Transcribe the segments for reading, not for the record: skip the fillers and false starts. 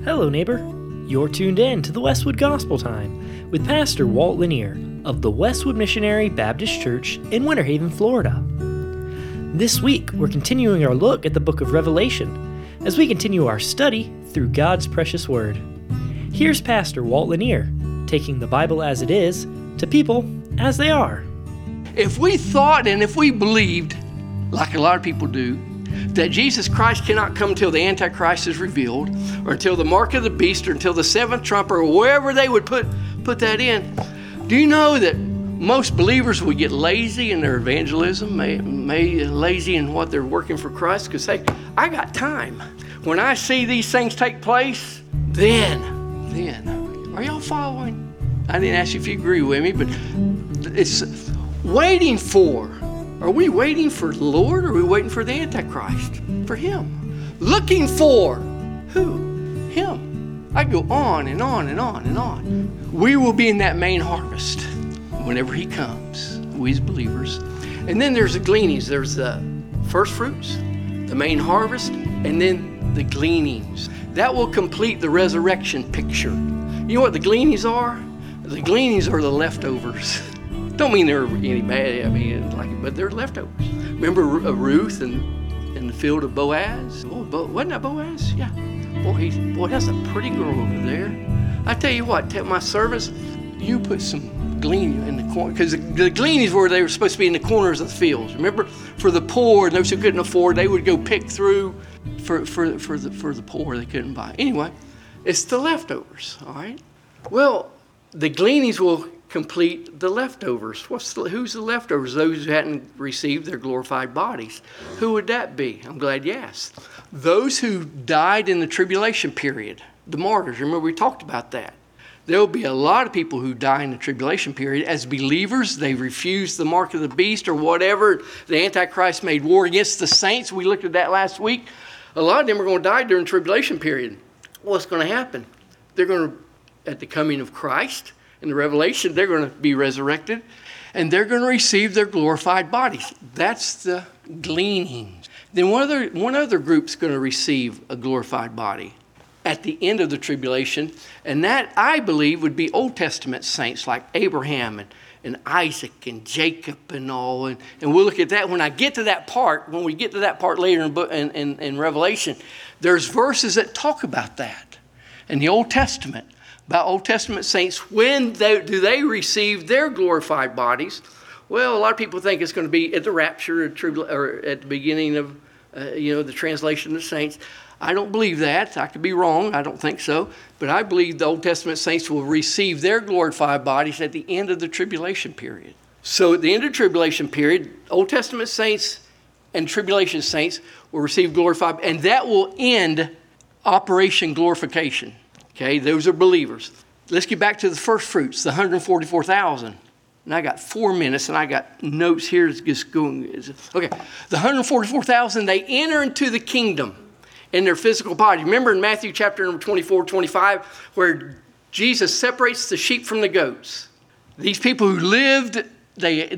Hello, neighbor. You're tuned in to the Westwood Gospel Time with Pastor Walt Lanier of the Westwood Missionary Baptist Church in Winter Haven, Florida. This week, we're continuing our look at the book of Revelation as we continue our study through God's precious Word. Here's Pastor Walt Lanier taking the Bible as it is to people as they are. If we thought and if we believed, like a lot of people do, that Jesus Christ cannot come until the Antichrist is revealed, or until the mark of the beast, or until the seventh trumpet, or wherever they would put that in, do you know that most believers would get lazy in their evangelism, lazy in what they're working for Christ, because say, I got time. When I see these things take place, then, are y'all following? I didn't ask you if you agree with me, but it's waiting for. Are we waiting for the Lord, or are we waiting for the Antichrist? For Him. Looking for who? Him. I go on and on and on and on. We will be in that main harvest whenever He comes, we as believers. And then there's the gleanings. There's the first fruits, the main harvest, and then the gleanings. That will complete the resurrection picture. You know what the gleanings are? The gleanings are the leftovers. Don't mean they're any bad, but they're leftovers. Remember Ruth in the field of Boaz? Wasn't that Boaz? Yeah. Boy, that's a pretty girl over there. I tell you what, tell my servants, you put some gleaning in the corner, because the gleanings were they were supposed to be in the corners of the fields. Remember, for the poor and those who couldn't afford, they would go pick through for the poor they couldn't buy. Anyway, it's the leftovers, all right? Well, the gleanings will complete the leftovers. Who's the leftovers? Those who hadn't received their glorified bodies. Who would that be? I'm glad you asked. Those who died in the tribulation period, the martyrs. Remember, we talked about that. There will be a lot of people who die in the tribulation period. As believers, they refuse the mark of the beast or whatever. The Antichrist made war against the saints. We looked at that last week. A lot of them are going to die during the tribulation period. What's going to happen? They're going to, at the coming of Christ, in the Revelation, they're going to be resurrected, and they're going to receive their glorified bodies. That's the gleanings. Then one other group's going to receive a glorified body at the end of the tribulation, and that, I believe, would be Old Testament saints like Abraham and Isaac and Jacob and all. And we'll look at that when we get to that part later in Revelation. There's verses that talk about that in the Old Testament. About Old Testament saints, when do they receive their glorified bodies? Well, a lot of people think it's going to be at the rapture or at the beginning of, the translation of the saints. I don't believe that. I could be wrong. I don't think so. But I believe the Old Testament saints will receive their glorified bodies at the end of the tribulation period. So at the end of the tribulation period, Old Testament saints and tribulation saints will receive glorified, and that will end Operation Glorification. Okay, those are believers. Let's get back to the first fruits, the 144,000. And I got 4 minutes, and I got notes here just going. Okay, the 144,000, they enter into the kingdom in their physical body. Remember in Matthew chapter number 24, 25, where Jesus separates the sheep from the goats. These people who lived, they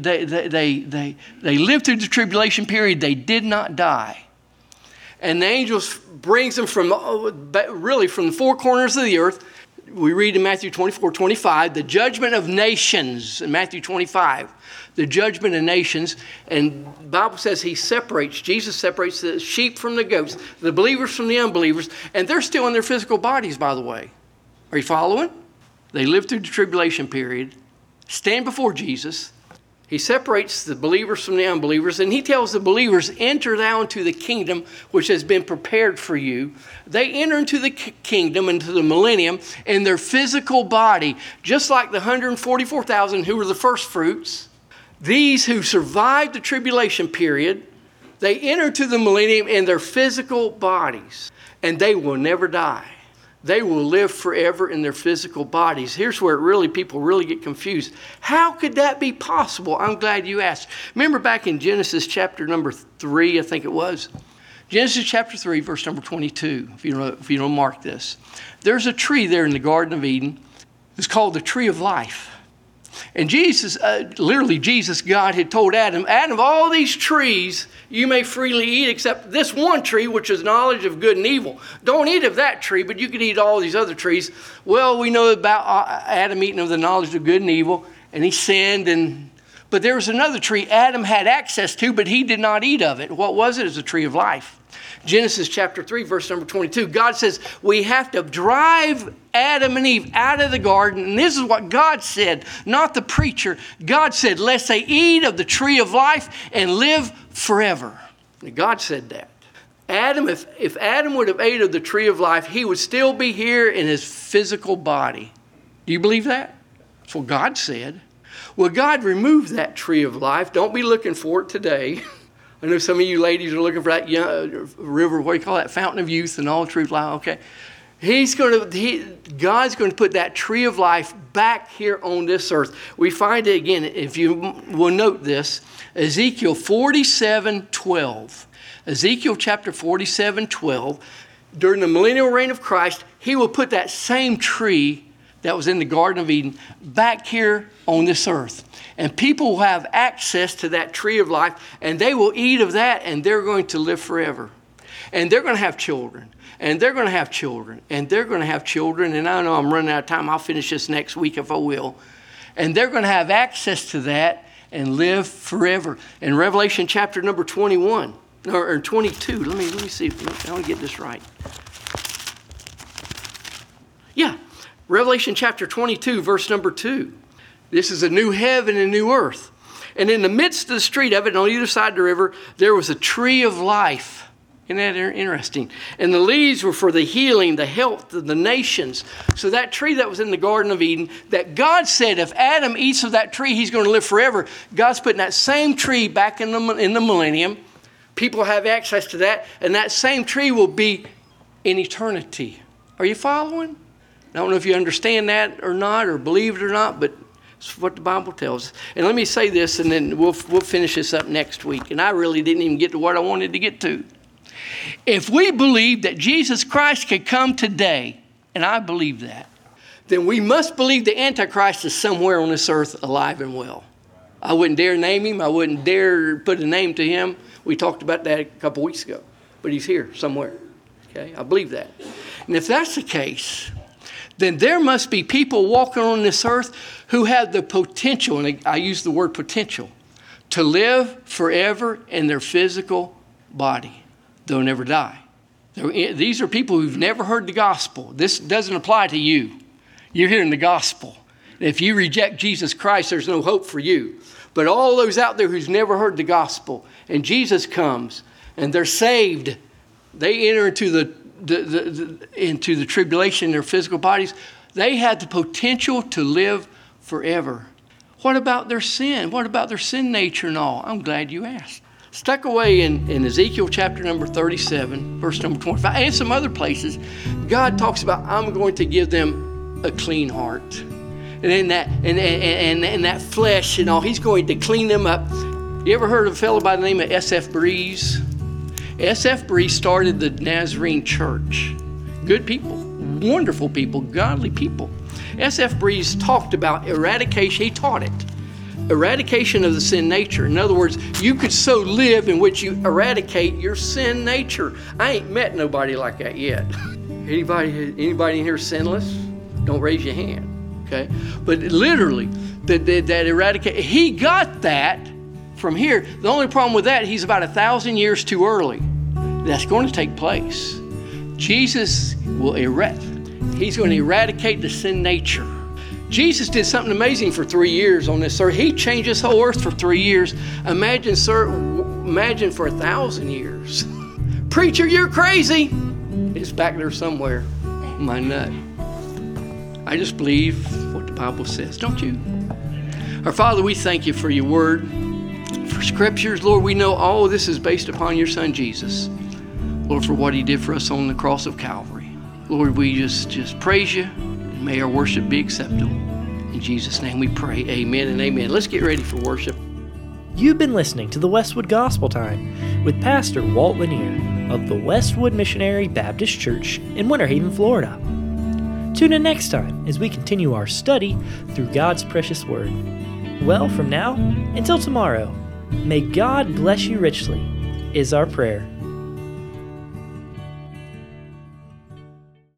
lived through the tribulation period. They did not die. And the angels brings them from the four corners of the earth. We read in Matthew 24, 25, the judgment of nations in Matthew 25, the judgment of nations. And the Bible says Jesus separates the sheep from the goats, the believers from the unbelievers. And they're still in their physical bodies, by the way. Are you following? They live through the tribulation period, stand before Jesus. He separates the believers from the unbelievers, and he tells the believers, enter thou into the kingdom which has been prepared for you. They enter into the kingdom, into the millennium, in their physical body, just like the 144,000 who were the first fruits. These who survived the tribulation period, they enter to the millennium in their physical bodies, and they will never die. They will live forever in their physical bodies. Here's where people really get confused. How could that be possible? I'm glad you asked. Remember back in Genesis chapter number 3, I think it was. Genesis chapter 3, verse number 22, if you don't mark this. There's a tree there in the Garden of Eden. It's called the tree of life. And Jesus, literally Jesus, God had told Adam, Adam, of all these trees you may freely eat except this one tree, which is knowledge of good and evil. Don't eat of that tree, but you can eat all these other trees. Well, we know about Adam eating of the knowledge of good and evil, and he sinned. But there was another tree Adam had access to, but he did not eat of it. What was it? It was a tree of life. Genesis chapter 3, verse number 22. God says we have to drive Adam and Eve out of the garden. And this is what God said, not the preacher. God said, lest they eat of the tree of life and live forever. And God said that. Adam, if Adam would have ate of the tree of life, he would still be here in his physical body. Do you believe that? That's what God said. Well, God removed that tree of life. Don't be looking for it today. I know some of you ladies are looking for that river, what do you call that, fountain of youth and all truth life. Okay. God's going to put that tree of life back here on this earth. We find it again, if you will note this, Ezekiel 47:12. Ezekiel chapter 47:12. During the millennial reign of Christ, he will put that same tree that was in the Garden of Eden back here on this earth. And people will have access to that tree of life, and they will eat of that, and they're going to live forever. And they're going to have children, and they're going to have children, and they're going to have children. And I know I'm running out of time. I'll finish this next week if I will. And they're going to have access to that and live forever. In Revelation chapter number 21, or 22, let me see if I want to get this right. Yeah, Revelation chapter 22, verse number 2. This is a new heaven and a new earth. And in the midst of the street of it, on either side of the river, there was a tree of life. Isn't that interesting? And the leaves were for the healing, the health of the nations. So that tree that was in the Garden of Eden, that God said if Adam eats of that tree, he's going to live forever. God's putting that same tree back in the millennium. People have access to that. And that same tree will be in eternity. Are you following? I don't know if you understand that or not, or believe it or not, but it's what the Bible tells us. And let me say this, and then we'll finish this up next week. And I really didn't even get to what I wanted to get to. If we believe that Jesus Christ could come today, and I believe that, then we must believe the Antichrist is somewhere on this earth alive and well. I wouldn't dare name him. I wouldn't dare put a name to him. We talked about that a couple weeks ago. But he's here somewhere. Okay, I believe that. And if that's the case, then there must be people walking on this earth who have the potential, and I use the word potential, to live forever in their physical body. They'll never die. These are people who've never heard the gospel. This doesn't apply to you. You're hearing the gospel. If you reject Jesus Christ, there's no hope for you. But all those out there who's never heard the gospel, and Jesus comes, and they're saved, they enter into the tribulation in their physical bodies, they have the potential to live forever. What about their sin? What about their sin nature and all? I'm glad you asked. Stuck away in Ezekiel chapter number 37, verse number 25, and some other places, God talks about, I'm going to give them a clean heart. And in that flesh and all, he's going to clean them up. You ever heard of a fellow by the name of S.F. Breeze? S.F. Breeze started the Nazarene Church. Good people, wonderful people, godly people. S.F. Breeze talked about eradication. He taught it. Eradication of the sin nature. In other words, you could so live in which you eradicate your sin nature. I ain't met nobody like that yet. Anybody in here sinless? Don't raise your hand. Okay? But literally, that eradicate. He got that from here. The only problem with that, he's about 1,000 years too early. That's going to take place. Jesus will he's going to eradicate the sin nature. Jesus did something amazing for 3 years on this earth. He changed this whole earth for 3 years. Imagine for 1,000 years. Preacher, you're crazy. It's back there somewhere. My nut. I just believe what the Bible says, don't you? Our Father, we thank you for your word, for scriptures. Lord, we know all of this is based upon your Son, Jesus. Lord, for what he did for us on the cross of Calvary. Lord, we just praise you, and may our worship be acceptable. In Jesus' name we pray, amen and amen. Let's get ready for worship. You've been listening to the Westwood Gospel Time with Pastor Walt Lanier of the Westwood Missionary Baptist Church in Winter Haven, Florida. Tune in next time as we continue our study through God's precious Word. Well, from now until tomorrow, may God bless you richly, is our prayer.